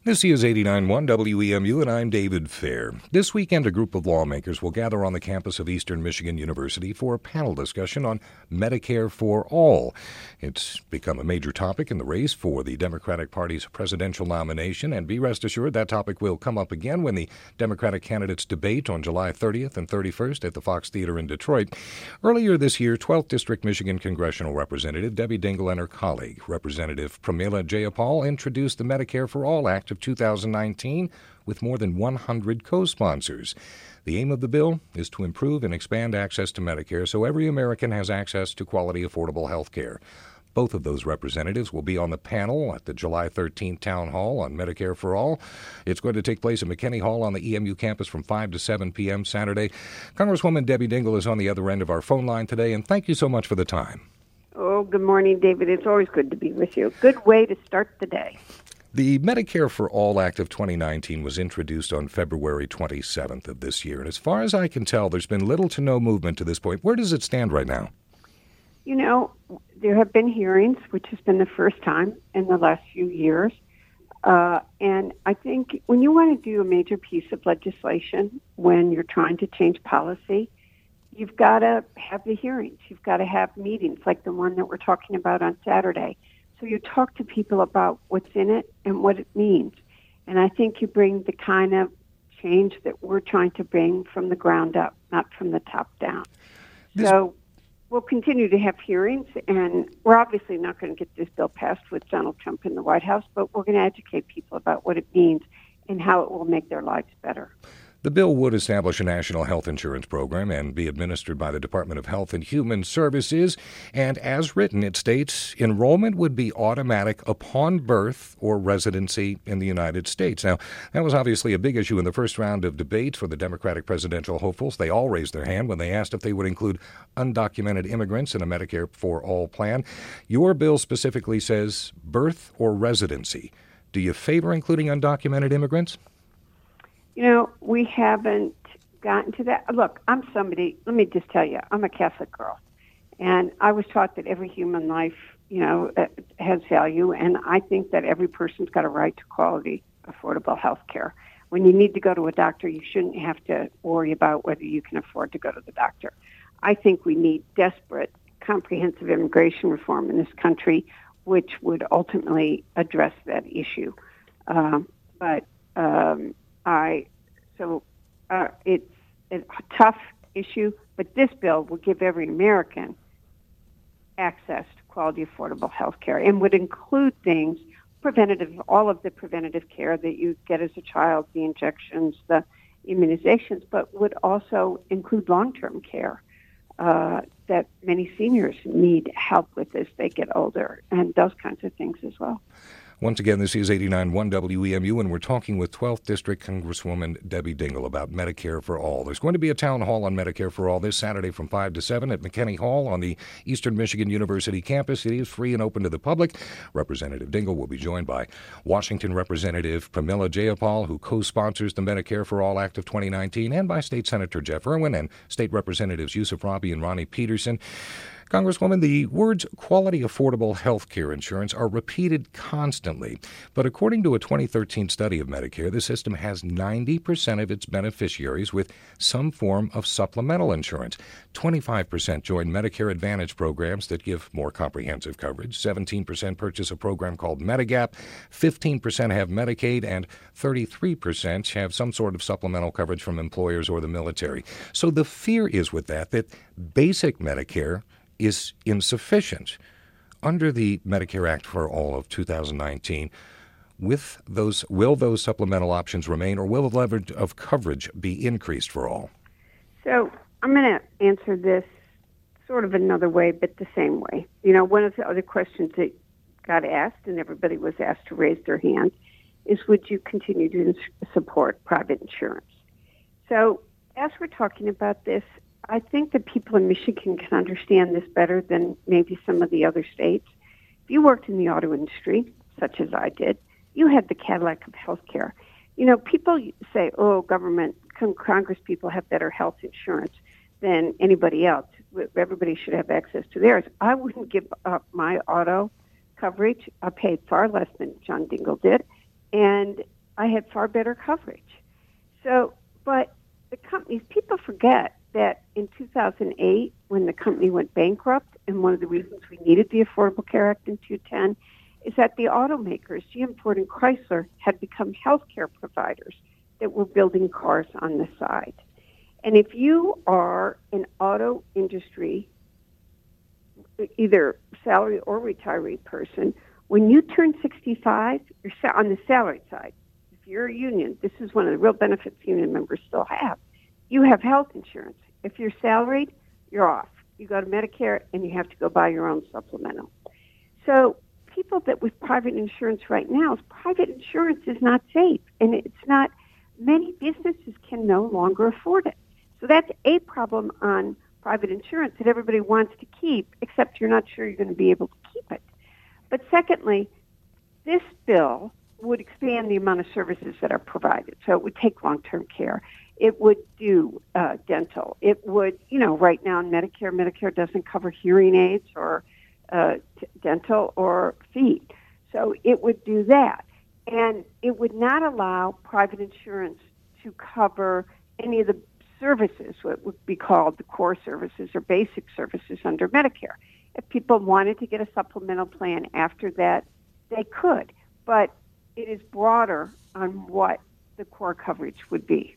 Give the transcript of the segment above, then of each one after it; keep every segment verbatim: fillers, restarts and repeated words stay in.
This is eighty-nine point one W E M U, and I'm David Fair. This weekend, a group of lawmakers will gather on the campus of Eastern Michigan University for a panel discussion on Medicare for All. It's become a major topic in the race for the Democratic Party's presidential nomination, and be rest assured that topic will come up again when the Democratic candidates debate on July thirtieth and thirty-first at the Fox Theater in Detroit. Earlier this year, twelfth District Michigan Congressional Representative Debbie Dingell and her colleague, Representative Pramila Jayapal, introduced the Medicare for All Act of two thousand nineteen with more than one hundred co-sponsors. The aim of the bill is to improve and expand access to Medicare so every American has access to quality, affordable health care. Both of those representatives will be on the panel at the July thirteenth Town Hall on Medicare for All. It's going to take place at McKinney Hall on the E M U campus from five to seven p.m. Saturday. Congresswoman Debbie Dingell is on the other end of our phone line today, and thank you so much for the time. Oh, good morning, David. It's always good to be with you. Good way to start the day. The Medicare for All Act of twenty nineteen was introduced on February twenty-seventh of this year, and as far as I can tell, there's been little to no movement to this point. Where does it stand right now? You know, there have been hearings, which has been the first time in the last few years, uh, and I think when you want to do a major piece of legislation, when you're trying to change policy, you've got to have the hearings. You've got to have meetings like the one that we're talking about on Saturday. So you talk to people about what's in it and what it means. And I think you bring the kind of change that we're trying to bring from the ground up, not from the top down. This- so we'll continue to have hearings, and we're obviously not going to get this bill passed with Donald Trump in the White House, but we're going to educate people about what it means and how it will make their lives better. The bill would establish a national health insurance program and be administered by the Department of Health and Human Services. And as written, it states enrollment would be automatic upon birth or residency in the United States. Now, that was obviously a big issue in the first round of debates for the Democratic presidential hopefuls. They all raised their hand when they asked if they would include undocumented immigrants in a Medicare for All plan. Your bill specifically says birth or residency. Do you favor including undocumented immigrants? You know, we haven't gotten to that. Look, I'm somebody, let me just tell you, I'm a Catholic girl. And I was taught that every human life, you know, has value. And I think that every person's got a right to quality, affordable health care. When you need to go to a doctor, you shouldn't have to worry about whether you can afford to go to the doctor. I think we need desperate, comprehensive immigration reform in this country, which would ultimately address that issue. Um, but, um, I, so uh, it's a tough issue, but this bill will give every American access to quality, affordable health care and would include things, preventative, all of the preventative care that you get as a child, the injections, the immunizations, but would also include long-term care uh, that many seniors need help with as they get older, and those kinds of things as well. Once again, this is eighty-nine point one W E M U, and we're talking with twelfth District Congresswoman Debbie Dingell about Medicare for All. There's going to be a town hall on Medicare for All this Saturday from five to seven at McKinney Hall on the Eastern Michigan University campus. It is free and open to the public. Representative Dingell will be joined by Washington Representative Pramila Jayapal, who co-sponsors the Medicare for All Act of twenty nineteen, and by State Senator Jeff Irwin and State Representatives Yusuf Rabi and Ronnie Peterson. Congresswoman, the words quality, affordable health care insurance are repeated constantly. But according to a twenty thirteen study of Medicare, the system has ninety percent of its beneficiaries with some form of supplemental insurance. twenty-five percent join Medicare Advantage programs that give more comprehensive coverage. seventeen percent purchase a program called Medigap. fifteen percent have Medicaid, and thirty-three percent have some sort of supplemental coverage from employers or the military. So the fear is with that that basic Medicare is insufficient. Under the Medicare Act for All of two thousand nineteen, with those, will those supplemental options remain, or will the level of coverage be increased for all? So I'm going to answer this sort of another way, but the same way. You know, one of the other questions that got asked, and everybody was asked to raise their hand, is would you continue to support private insurance? So as we're talking about this, I think that people in Michigan can understand this better than maybe some of the other states. If you worked in the auto industry, such as I did, you had the Cadillac of healthcare. You know, people say, oh, government, Congress people have better health insurance than anybody else. Everybody should have access to theirs. I wouldn't give up my auto coverage. I paid far less than John Dingell did. And I had far better coverage. So, but the companies, people forget that in two thousand eight, when the company went bankrupt, and one of the reasons we needed the Affordable Care Act in two ten is that the automakers, G M, Ford, and Chrysler, had become healthcare providers that were building cars on the side. And if you are an auto industry, either salary or retiree person, when you turn sixty-five, you're sa- on the salary side. If you're a union, this is one of the real benefits union members still have. You have health insurance. If you're salaried, you're off. You go to Medicare, and you have to go buy your own supplemental. So people that with private insurance right now, private insurance is not safe, and it's not, many businesses can no longer afford it. So that's a problem on private insurance that everybody wants to keep, except you're not sure you're going to be able to keep it. But secondly, this bill would expand the amount of services that are provided. So it would take long-term care. It would do uh, dental. It would, you know, right now in Medicare, Medicare doesn't cover hearing aids or uh, t- dental or feet. So it would do that. And it would not allow private insurance to cover any of the services, what would be called the core services or basic services under Medicare. If people wanted to get a supplemental plan after that, they could. But it is broader on what the core coverage would be.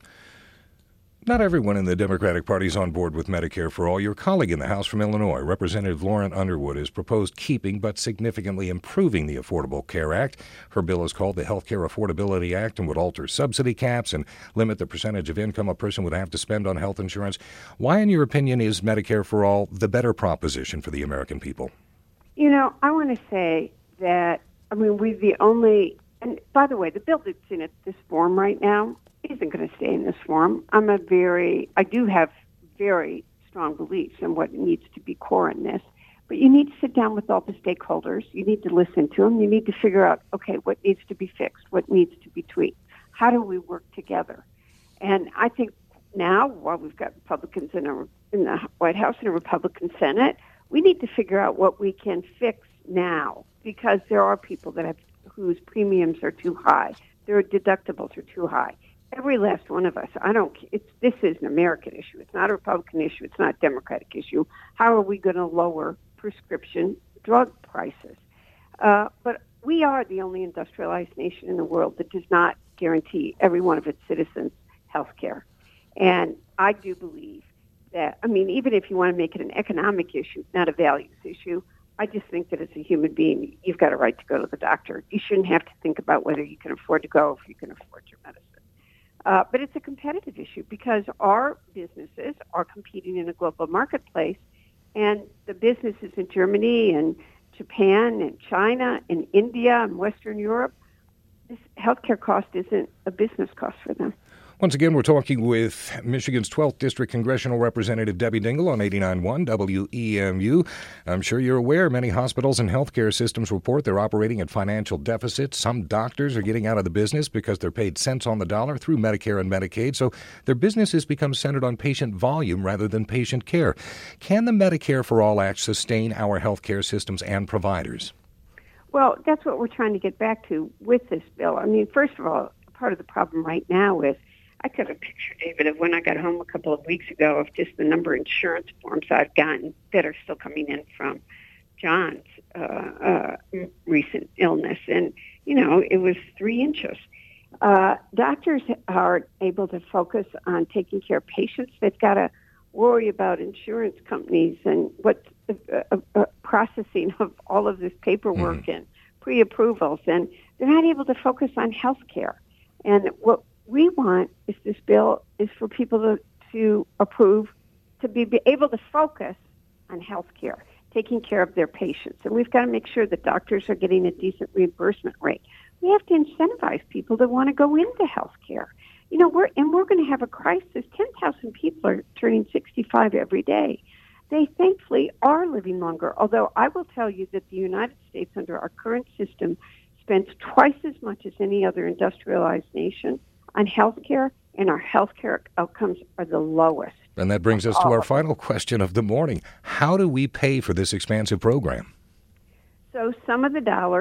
Not everyone in the Democratic Party is on board with Medicare for All. Your colleague in the House from Illinois, Representative Lauren Underwood, has proposed keeping but significantly improving the Affordable Care Act. Her bill is called the Healthcare Affordability Act and would alter subsidy caps and limit the percentage of income a person would have to spend on health insurance. Why, in your opinion, is Medicare for All the better proposition for the American people? You know, I want to say that, I mean, we're the only, and by the way, the bill that's in it, this form right now, isn't going to stay in this form. I'm a very, I do have very strong beliefs in what needs to be core in this, but you need to sit down with all the stakeholders. You need to listen to them. You need to figure out, okay, what needs to be fixed, what needs to be tweaked. How do we work together? And I think now, while we've got Republicans in, a, in the White House and a Republican Senate, we need to figure out what we can fix now, because there are people that have whose premiums are too high. Their deductibles are too high. Every last one of us, I don't, it's, this is an American issue. It's not a Republican issue. It's not a Democratic issue. How are we going to lower prescription drug prices? Uh, but we are the only industrialized nation in the world that does not guarantee every one of its citizens health care. And I do believe that, I mean, even if you want to make it an economic issue, not a values issue, I just think that as a human being, you've got a right to go to the doctor. You shouldn't have to think about whether you can afford to go, if you can afford your medicine. Uh, but it's a competitive issue because our businesses are competing in a global marketplace, and the businesses in Germany and Japan and China and India and Western Europe, this healthcare cost isn't a business cost for them. Once again, we're talking with Michigan's twelfth District Congressional Representative Debbie Dingell on eighty-nine point one W E M U. I'm sure you're aware many hospitals and healthcare systems report they're operating at financial deficits. Some doctors are getting out of the business because they're paid cents on the dollar through Medicare and Medicaid, so their businesses become centered on patient volume rather than patient care. Can the Medicare for All Act sustain our healthcare systems and providers? Well, that's what we're trying to get back to with this bill. I mean, first of all, part of the problem right now is I could have pictured, David, of when I got home a couple of weeks ago of just the number of insurance forms I've gotten that are still coming in from John's uh, uh, recent illness. And, you know, it was three inches. Uh, doctors are able to focus on taking care of patients. They've got to worry about insurance companies and what uh, uh, uh, processing of all of this paperwork mm-hmm. and pre-approvals. And they're not able to focus on health care. And what we want is this bill is for people to, to approve, to be, be able to focus on health care, taking care of their patients. And we've got to make sure that doctors are getting a decent reimbursement rate. We have to incentivize people that want to go into health care. You know, we're, and we're going to have a crisis. ten thousand people are turning sixty-five every day. They thankfully are living longer, although I will tell you that the United States, under our current system, spends twice as much as any other industrialized nation on health care, and our health care outcomes are the lowest. And that brings us to our final question of the morning. How do we pay for this expansive program? So some of the dollars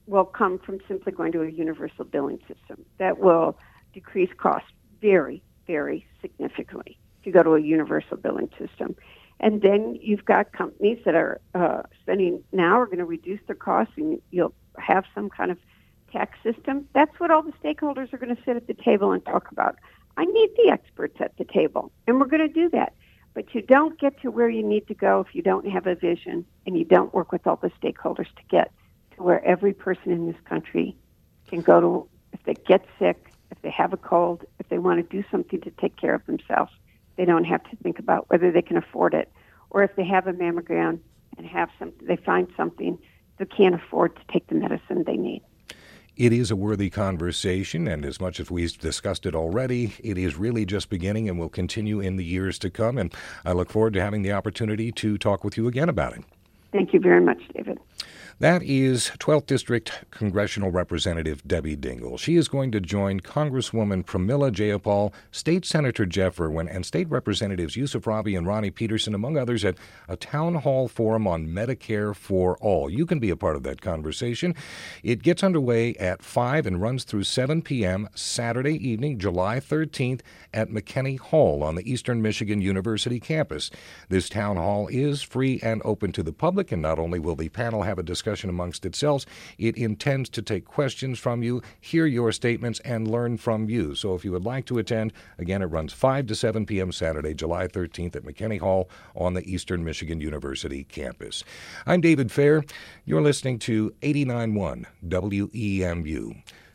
will come from simply going to a universal billing system. That will decrease costs very, very significantly if you go to a universal billing system. And then you've got companies that are uh, spending now are going to reduce their costs, and you'll have some kind of tax system. That's what all the stakeholders are going to sit at the table and talk about. I need the experts at the table, and we're going to do that. But you don't get to where you need to go if you don't have a vision and you don't work with all the stakeholders to get to where every person in this country can go to if they get sick, if they have a cold, if they want to do something to take care of themselves. They don't have to think about whether they can afford it, or if they have a mammogram and have some, they find something they can't afford to take the medicine they need. It is a worthy conversation, and as much as we've discussed it already, it is really just beginning and will continue in the years to come. And I look forward to having the opportunity to talk with you again about it. Thank you very much, David. That is twelfth District Congressional Representative Debbie Dingell. She is going to join Congresswoman Pramila Jayapal, State Senator Jeff Irwin, and State Representatives Yusuf Rabi and Ronnie Peterson, among others, at a town hall forum on Medicare for All. You can be a part of that conversation. It gets underway at five and runs through seven p.m. Saturday evening, July thirteenth, at McKinney Hall on the Eastern Michigan University campus. This town hall is free and open to the public, and not only will the panel have a discussion amongst itself, it intends to take questions from you, hear your statements, and learn from you. So if you would like to attend, again, it runs five to seven p.m. Saturday, July thirteenth at McKinney Hall on the Eastern Michigan University campus. I'm David Fair. You're listening to eighty-nine point one W E M U.